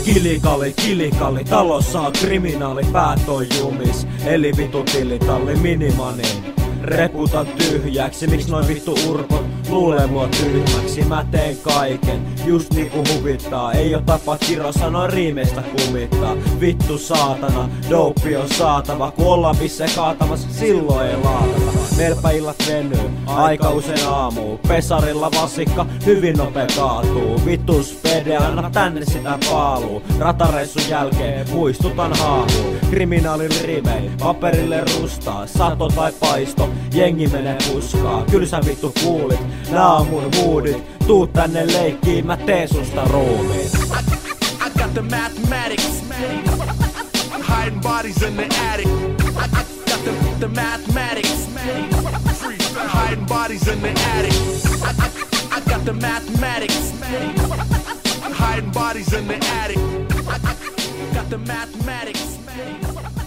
Kilikalli, talossa on kriminaali, päät on jumis. Eli vitu tilitalli, minimani. Reputan tyhjäksi, miks noin vittu urpot luulee mua tyhmäksi? Mä teen kaiken, just niinku huvittaa. Ei oo tapa Kiro sanoo riimeistä kumittaa. Vittu saatana, douppi on saatava. Kun ollaan pisse kaatamassa, silloin ei laatata. Meilpä illat venyy, aika usein aamuun. Pesarilla vasikka, hyvin nopea kaatuu. Vittu spede, anna tänne sitä paaluu. Ratareissun jälkeen, muistutan haamuun. Kriminaalin rivei, paperille rustaa. Sato tai paisto, jengi menee puskaa. Kyl sä vittu kuulit, nää on mun huudit. Tuu tänne leikkiin, mä teen susta ruumiin. I got the mathematics, hiding bodies in the attic. I got the mathematics, hiding bodies in the attic. I got the mathematics, hiding bodies in the attic. I got the mathematics.